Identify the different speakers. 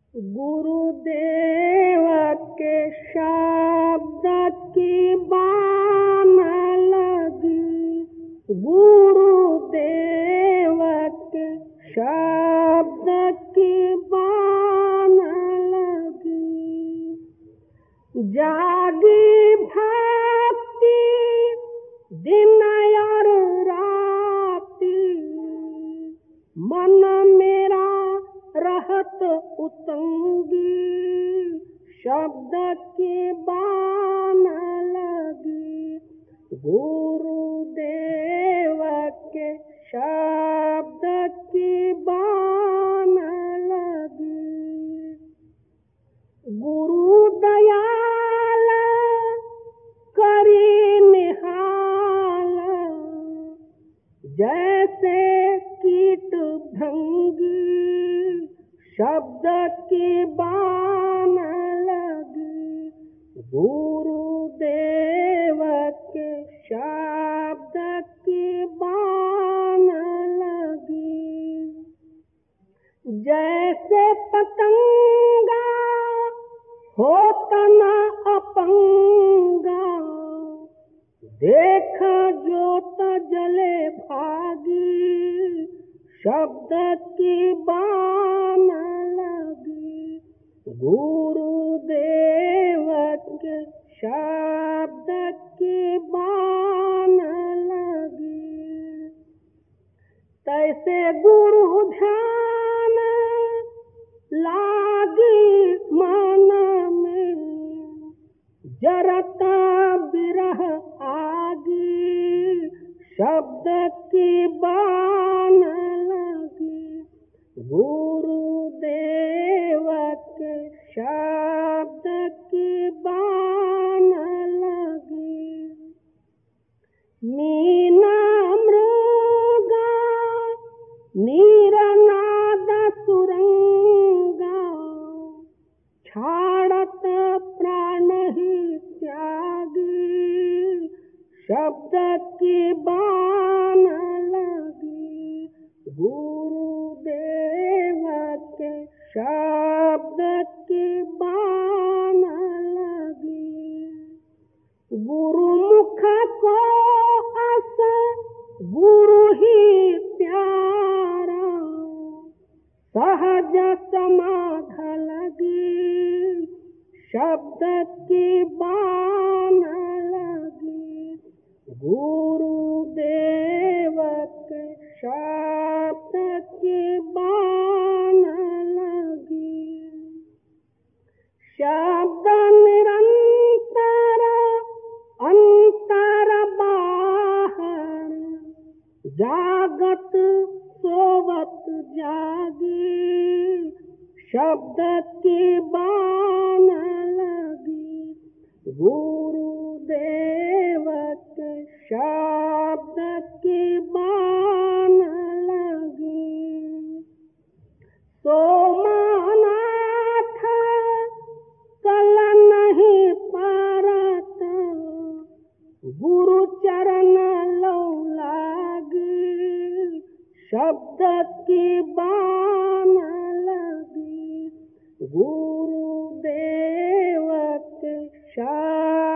Speaker 1: गुरुदेव के शब्द की बान लगी, गुरुदेव के शब्द की बान लगी। जागी भक्ति दिन और राती, मन मेरा रहत उतंगी, शब्द की बान लगी। गुरुदेव के शब्द की बान लगी। गुरु दयाल करी निहाल, जैसे कीट भंगी, शब्द की बान लगी। गुरुदेव के शब्द की बान लगी। जैसे पतंगा होत न अपंगा, देख जोत जले भागी, शब्द की बान लगी। गुरुदेव के शब्द की बान लगी। तैसे गुरु ध्यान लागी मन में, जरता बिरह आगी, शब्द की बान लगी। गुरुदेव के शब्द की बान लगी। मीना मृगा नीरनाद सुरंगा, छाड़त प्राण ही त्यागी, शब्द की बान लगी। गुरुदेव के शब्द की बान लगी। गुरुमुख को अस गुरु ही प्यारा, सहज समाध लगी, शब्द की बान लगी। गुरुदेव के शब्द की बान लगी। शब्द निरंतर अंतर बाहर, जागत सोवत जागी, शब्द की बान लगी। गुरुदेव के शब्द की बान लगी। सोमनाथ कल नहीं पारत, गुरु चरण लौ लागी, शब्द की बान लगी। गुरुदेव के शब्द